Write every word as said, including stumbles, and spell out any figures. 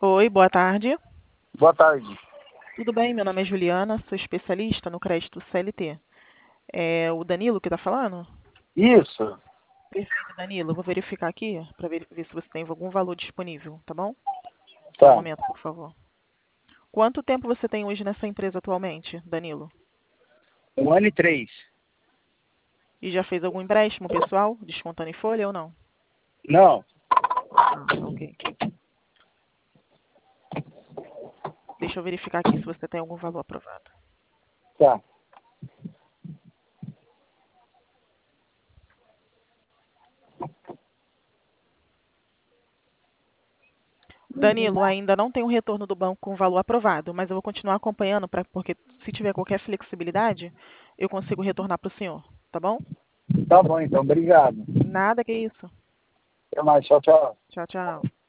Oi, boa tarde. Boa tarde. Tudo bem? Meu nome é Juliana, sou especialista no crédito C L T. É o Danilo que está falando? Isso. Perfeito, Danilo. Eu vou verificar aqui para ver, ver se você tem algum valor disponível, tá bom? Só um Tá. momento, por favor. Quanto tempo você tem hoje nessa empresa atualmente, Danilo? Um ano e três. E já fez algum empréstimo pessoal, descontando em folha ou não? Não. Ah, ok. Deixa eu verificar aqui se você tem algum valor aprovado. Tá. Danilo, ainda não tem um retorno do banco com valor aprovado, mas eu vou continuar acompanhando, pra, porque se tiver qualquer flexibilidade, eu consigo retornar para o senhor, tá bom? Tá bom, então. Obrigado. Nada que isso. Até mais. Tchau, tchau. Tchau, tchau.